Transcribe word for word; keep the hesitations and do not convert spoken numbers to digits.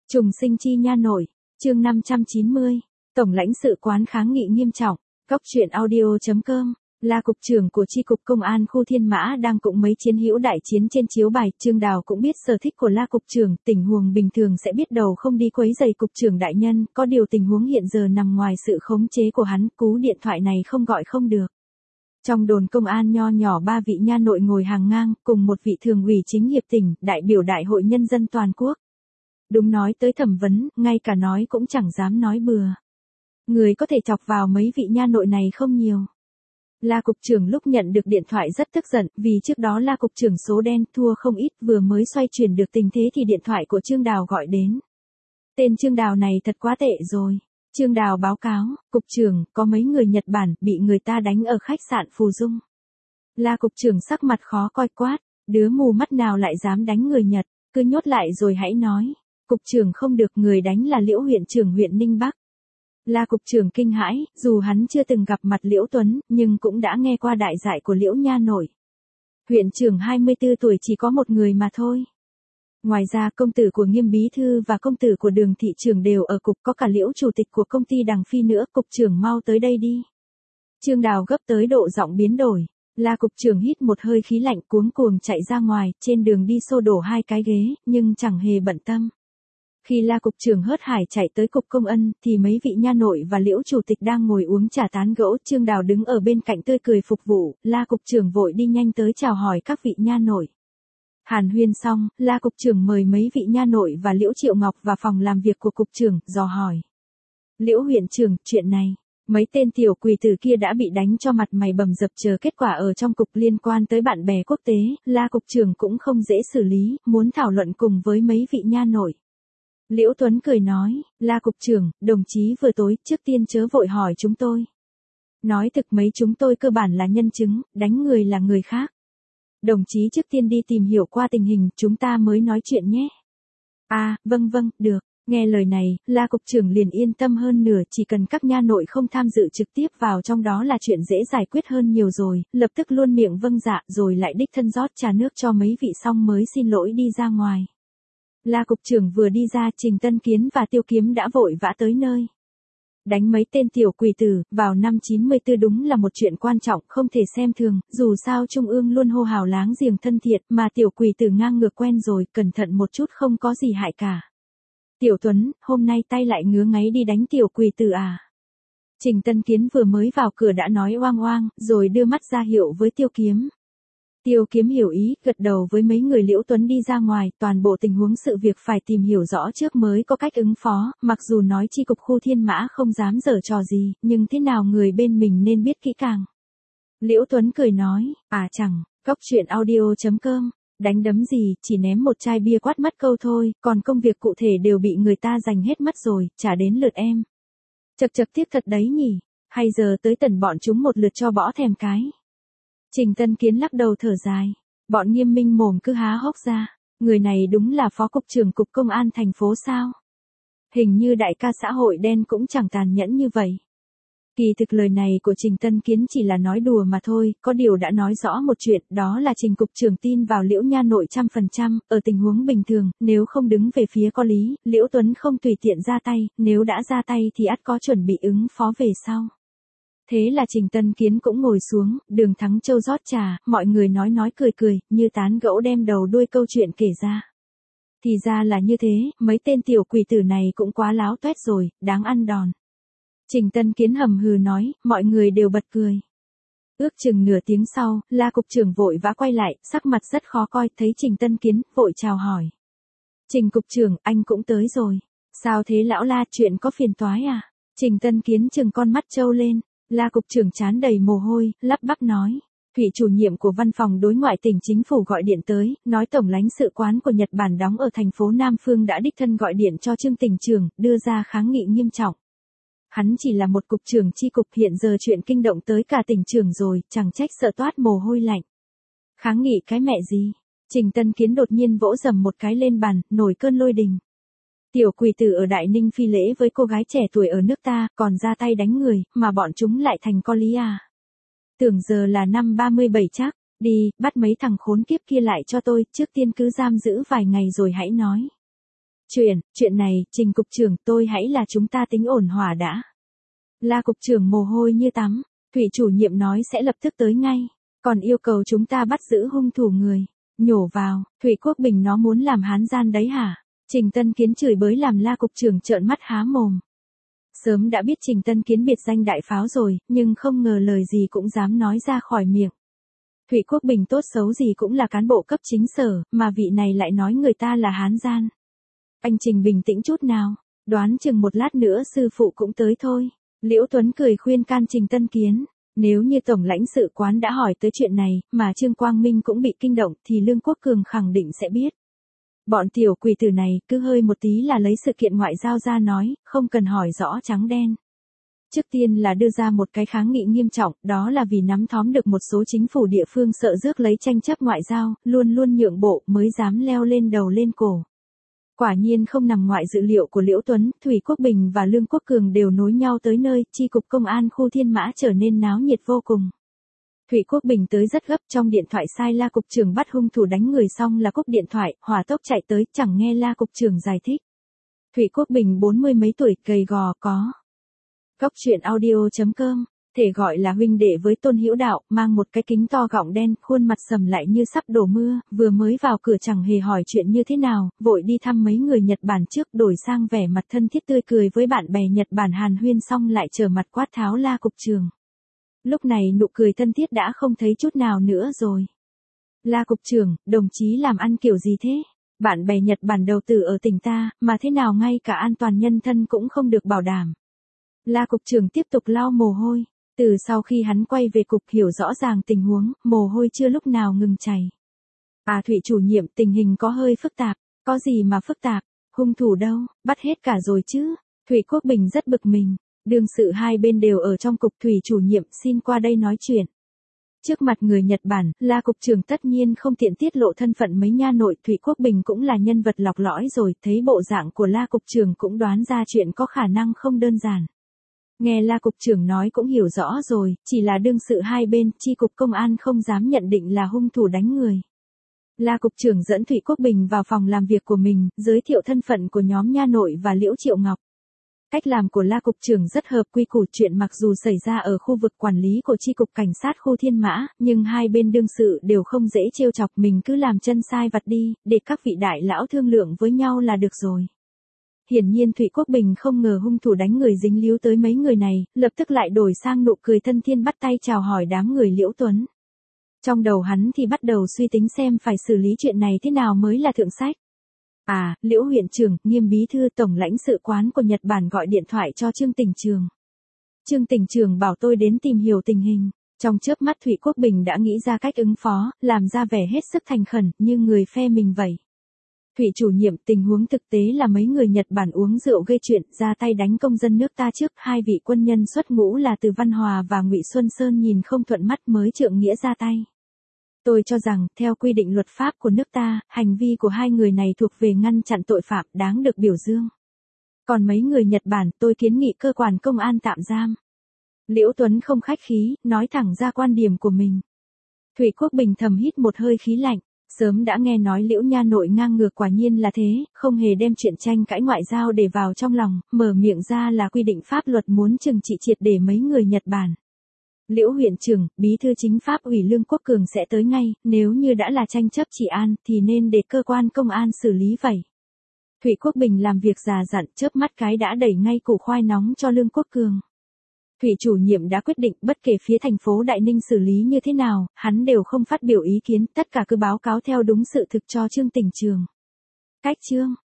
Trùng sinh chi nha nội, chương năm trăm chín mươi, Tổng lãnh sự quán kháng nghị nghiêm trọng, Góc truyện audio chấm com, là cục trưởng của chi cục công an khu Thiên Mã đang cùng mấy chiến hữu đại chiến trên chiếu bài. Trương Đào cũng biết sở thích của La cục trưởng, tình huống bình thường sẽ biết đầu không đi quấy rầy cục trưởng đại nhân, có điều tình huống hiện giờ nằm ngoài sự khống chế của hắn, cú điện thoại này không gọi không được. Trong đồn công an nho nhỏ ba vị nha nội ngồi hàng ngang, cùng một vị thường ủy chính hiệp tỉnh, đại biểu đại hội nhân dân toàn quốc. Đúng nói tới thẩm vấn, ngay cả nói cũng chẳng dám nói bừa. Người có thể chọc vào mấy vị nha nội này không nhiều. La cục trưởng lúc nhận được điện thoại rất tức giận, vì trước đó La cục trưởng số đen thua không ít, vừa mới xoay chuyển được tình thế thì điện thoại của Trương Đào gọi đến. Tên Trương Đào này thật quá tệ rồi. Trương Đào báo cáo, cục trưởng, có mấy người Nhật Bản bị người ta đánh ở khách sạn Phù Dung. La cục trưởng sắc mặt khó coi quát, đứa mù mắt nào lại dám đánh người Nhật, cứ nhốt lại rồi hãy nói. Cục trưởng không được, người đánh là Liễu huyện trưởng huyện Ninh Bắc. La cục trưởng kinh hãi, dù hắn chưa từng gặp mặt Liễu Tuấn, nhưng cũng đã nghe qua đại dại của Liễu nha nội. Huyện trưởng hai mươi tư tuổi chỉ có một người mà thôi. Ngoài ra công tử của Nghiêm bí thư và công tử của Đường thị trưởng đều ở cục, có cả Liễu chủ tịch của công ty Đằng Phi nữa, cục trưởng mau tới đây đi. Trương Đào gấp tới độ giọng biến đổi. La cục trưởng hít một hơi khí lạnh cuống cuồng chạy ra ngoài, trên đường đi xô đổ hai cái ghế, nhưng chẳng hề bận tâm. Khi La cục trưởng hớt hải chạy tới cục công ân, thì mấy vị nha nội và Liễu chủ tịch đang ngồi uống trà tán gẫu, Trương Đào đứng ở bên cạnh tươi cười phục vụ, La cục trưởng vội đi nhanh tới chào hỏi các vị nha nội. Hàn huyên xong, La cục trưởng mời mấy vị nha nội và Liễu Triệu Ngọc vào phòng làm việc của cục trưởng, dò hỏi. Liễu huyện trưởng, chuyện này, mấy tên tiểu quỳ tử kia đã bị đánh cho mặt mày bầm dập, chờ kết quả ở trong cục liên quan tới bạn bè quốc tế, La cục trưởng cũng không dễ xử lý, muốn thảo luận cùng với mấy vị nha nội. Liễu Tuấn cười nói, La cục trưởng, đồng chí vừa tối, trước tiên chớ vội hỏi chúng tôi. Nói thực mấy chúng tôi cơ bản là nhân chứng, đánh người là người khác. Đồng chí trước tiên đi tìm hiểu qua tình hình, chúng ta mới nói chuyện nhé. À, vâng vâng, được. Nghe lời này, La cục trưởng liền yên tâm hơn nửa, chỉ cần các nha nội không tham dự trực tiếp vào trong đó là chuyện dễ giải quyết hơn nhiều rồi, lập tức luôn miệng vâng dạ, rồi lại đích thân rót trà nước cho mấy vị xong mới xin lỗi đi ra ngoài. La cục trưởng vừa đi ra, Trình Tân Kiến và Tiêu Kiếm đã vội vã tới nơi. Đánh mấy tên tiểu quỷ tử, vào năm chín mươi tư đúng là một chuyện quan trọng, không thể xem thường, dù sao Trung ương luôn hô hào láng giềng thân thiện, mà tiểu quỷ tử ngang ngược quen rồi, cẩn thận một chút không có gì hại cả. Tiểu Tuấn, hôm nay tay lại ngứa ngáy đi đánh tiểu quỷ tử à? Trình Tân Kiến vừa mới vào cửa đã nói oang oang, rồi đưa mắt ra hiệu với Tiêu Kiếm. Tiêu Kiếm hiểu ý, gật đầu với mấy người Liễu Tuấn đi ra ngoài, toàn bộ tình huống sự việc phải tìm hiểu rõ trước mới có cách ứng phó, mặc dù nói chi cục khu Thiên Mã không dám giở trò gì, nhưng thế nào người bên mình nên biết kỹ càng. Liễu Tuấn cười nói, à chẳng, Góc truyện audio chấm com, đánh đấm gì, chỉ ném một chai bia quát mất câu thôi, còn công việc cụ thể đều bị người ta giành hết mất rồi, chả đến lượt em. Chật chật tiếc thật đấy nhỉ, hay giờ tới tần bọn chúng một lượt cho bỏ thèm cái. Trình Tân Kiến lắc đầu thở dài, bọn Nghiêm Minh mồm cứ há hốc ra, người này đúng là phó cục trưởng cục công an thành phố sao? Hình như đại ca xã hội đen cũng chẳng tàn nhẫn như vậy. Kỳ thực lời này của Trình Tân Kiến chỉ là nói đùa mà thôi, có điều đã nói rõ một chuyện, đó là Trình cục trưởng tin vào Liễu nha nội trăm phần trăm, ở tình huống bình thường, nếu không đứng về phía có lý, Liễu Tuấn không tùy tiện ra tay, nếu đã ra tay thì ắt có chuẩn bị ứng phó về sau. Thế là Trình Tân Kiến cũng ngồi xuống, Đường Thắng Châu rót trà, mọi người nói nói cười cười, như tán gẫu đem đầu đuôi câu chuyện kể ra. Thì ra là như thế, mấy tên tiểu quỷ tử này cũng quá láo toét rồi, đáng ăn đòn. Trình Tân Kiến hầm hừ nói, mọi người đều bật cười. Ước chừng nửa tiếng sau, La cục trưởng vội vã quay lại, sắc mặt rất khó coi, thấy Trình Tân Kiến, vội chào hỏi. Trình cục trưởng, anh cũng tới rồi. Sao thế lão La, chuyện có phiền toái à? Trình Tân Kiến trừng con mắt trâu lên. La cục trưởng trán đầy mồ hôi, lắp bắp nói. Thủy chủ nhiệm của văn phòng đối ngoại tỉnh chính phủ gọi điện tới, nói tổng lãnh sự quán của Nhật Bản đóng ở thành phố Nam Phương đã đích thân gọi điện cho Trương tỉnh trưởng, đưa ra kháng nghị nghiêm trọng. Hắn chỉ là một cục trưởng chi cục, hiện giờ chuyện kinh động tới cả tỉnh trưởng rồi, chẳng trách sợ toát mồ hôi lạnh. Kháng nghị cái mẹ gì? Trình Tân Kiến đột nhiên vỗ dầm một cái lên bàn, nổi cơn lôi đình. Tiểu quỷ tử ở Đại Ninh phi lễ với cô gái trẻ tuổi ở nước ta, còn ra tay đánh người, mà bọn chúng lại thành có lý à. Tưởng giờ là năm ba mươi bảy chắc, đi, bắt mấy thằng khốn kiếp kia lại cho tôi, trước tiên cứ giam giữ vài ngày rồi hãy nói. Chuyện, chuyện này, Trình cục trưởng, tôi hãy là chúng ta tính ổn hòa đã. La cục trưởng mồ hôi như tắm, Thủy chủ nhiệm nói sẽ lập tức tới ngay, còn yêu cầu chúng ta bắt giữ hung thủ người. Nhổ vào, Thủy Quốc Bình nó muốn làm hán gian đấy hả? Trình Tân Kiến chửi bới làm La cục trưởng trợn mắt há mồm. Sớm đã biết Trình Tân Kiến biệt danh đại pháo rồi, nhưng không ngờ lời gì cũng dám nói ra khỏi miệng. Thủy Quốc Bình tốt xấu gì cũng là cán bộ cấp chính sở, mà vị này lại nói người ta là hán gian. Anh Trình bình tĩnh chút nào, đoán chừng một lát nữa sư phụ cũng tới thôi. Liễu Tuấn cười khuyên can Trình Tân Kiến, nếu như tổng lãnh sự quán đã hỏi tới chuyện này, mà Trương Quang Minh cũng bị kinh động thì Lương Quốc Cường khẳng định sẽ biết. Bọn tiểu quỷ tử này cứ hơi một tí là lấy sự kiện ngoại giao ra nói, không cần hỏi rõ trắng đen. Trước tiên là đưa ra một cái kháng nghị nghiêm trọng, đó là vì nắm thóm được một số chính phủ địa phương sợ rước lấy tranh chấp ngoại giao, luôn luôn nhượng bộ mới dám leo lên đầu lên cổ. Quả nhiên không nằm ngoại dự liệu của Liễu Tuấn, Thủy Quốc Bình và Lương Quốc Cường đều nối nhau tới nơi, chi cục công an khu Thiên Mã trở nên náo nhiệt vô cùng. Thủy Quốc Bình tới rất gấp, trong điện thoại sai La cục trưởng bắt hung thủ đánh người xong là cúp điện thoại, hỏa tốc chạy tới, chẳng nghe La cục trưởng giải thích. Thủy Quốc Bình bốn mươi mấy tuổi, gầy gò có. Góc truyện audio chấm com, thể gọi là huynh đệ với Tôn Hữu Đạo, mang một cái kính to gọng đen, khuôn mặt sầm lại như sắp đổ mưa, vừa mới vào cửa chẳng hề hỏi chuyện như thế nào, vội đi thăm mấy người Nhật Bản trước, đổi sang vẻ mặt thân thiết tươi cười với bạn bè Nhật Bản hàn huyên xong lại trở mặt quát tháo La cục trưởng. Lúc này nụ cười thân thiết đã không thấy chút nào nữa rồi. La cục trưởng, đồng chí làm ăn kiểu gì thế? Bạn bè Nhật Bản đầu tư ở tỉnh ta, mà thế nào ngay cả an toàn nhân thân cũng không được bảo đảm. La cục trưởng tiếp tục lau mồ hôi. Từ sau khi hắn quay về cục hiểu rõ ràng tình huống, mồ hôi chưa lúc nào ngừng chảy. À Thủy chủ nhiệm, tình hình có hơi phức tạp. Có gì mà phức tạp? Hung thủ đâu? Bắt hết cả rồi chứ? Thủy Quốc Bình rất bực mình. Đương sự hai bên đều ở trong cục. Thủy chủ nhiệm xin qua đây nói chuyện. Trước mặt người Nhật Bản, La cục trưởng tất nhiên không tiện tiết lộ thân phận mấy nha nội. Thủy Quốc Bình cũng là nhân vật lọc lõi rồi, thấy bộ dạng của La cục trưởng cũng đoán ra chuyện có khả năng không đơn giản. Nghe La cục trưởng nói cũng hiểu rõ rồi, chỉ là đương sự hai bên, chi cục công an không dám nhận định là hung thủ đánh người. La cục trưởng dẫn Thủy Quốc Bình vào phòng làm việc của mình, giới thiệu thân phận của nhóm nha nội và Liễu Triệu Ngọc. Cách làm của La cục trưởng rất hợp quy củ, chuyện mặc dù xảy ra ở khu vực quản lý của chi cục cảnh sát khu Thiên Mã, nhưng hai bên đương sự đều không dễ trêu chọc, mình cứ làm chân sai vặt đi, để các vị đại lão thương lượng với nhau là được rồi. Hiển nhiên Thủy Quốc Bình không ngờ hung thủ đánh người dính líu tới mấy người này, lập tức lại đổi sang nụ cười thân thiên bắt tay chào hỏi đám người Liễu Tuấn. Trong đầu hắn thì bắt đầu suy tính xem phải xử lý chuyện này thế nào mới là thượng sách. À, Liễu huyện trưởng, Nghiêm bí thư tổng lãnh sự quán của Nhật Bản gọi điện thoại cho Trương Tỉnh Trường. Trương Tỉnh Trường bảo tôi đến tìm hiểu tình hình. Trong chớp mắt Thủy Quốc Bình đã nghĩ ra cách ứng phó, làm ra vẻ hết sức thành khẩn, như người phe mình vậy. Thủy chủ nhiệm, tình huống thực tế là mấy người Nhật Bản uống rượu gây chuyện, ra tay đánh công dân nước ta trước, hai vị quân nhân xuất ngũ là Từ Văn Hòa và Ngụy Xuân Sơn nhìn không thuận mắt mới trượng nghĩa ra tay. Tôi cho rằng, theo quy định luật pháp của nước ta, hành vi của hai người này thuộc về ngăn chặn tội phạm, đáng được biểu dương. Còn mấy người Nhật Bản, tôi kiến nghị cơ quan công an tạm giam. Liễu Tuấn không khách khí, nói thẳng ra quan điểm của mình. Thủy Quốc Bình thầm hít một hơi khí lạnh. Sớm đã nghe nói Liễu nha nội ngang ngược, quả nhiên là thế, không hề đem chuyện tranh cãi ngoại giao để vào trong lòng, mở miệng ra là quy định pháp luật muốn trừng trị triệt để mấy người Nhật Bản. Liễu huyện trưởng, bí thư chính pháp ủy Lương Quốc Cường sẽ tới ngay, nếu như đã là tranh chấp trị an thì nên để cơ quan công an xử lý vậy. Thủy Quốc Bình làm việc già dặn, chớp mắt cái đã đẩy ngay củ khoai nóng cho Lương Quốc Cường. Thủy chủ nhiệm đã quyết định, bất kể phía thành phố Đại Ninh xử lý như thế nào, hắn đều không phát biểu ý kiến, tất cả cứ báo cáo theo đúng sự thực cho Trương Tỉnh Trường. Cách chương